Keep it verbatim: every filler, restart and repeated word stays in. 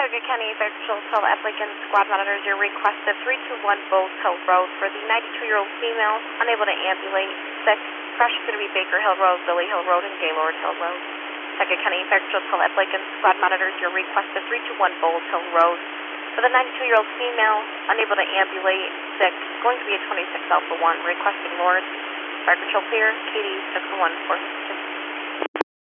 Tucker County Fire Patrol tell applicant squad monitors your request of three two one Bulls Hill Road for the ninety-two-year-old female unable to ambulate. Six, crash is going to be Baker Hill Road, Billy Hill Road, and Gaylord Hill Road. Tucker County Fire Patrol tell applicant squad monitors your request of three two one Bulls Hill Road for the ninety-two-year-old female unable to ambulate. Six, going to be a twenty-six Alpha one requesting Lord. Fire Patrol clear, Katie six one four.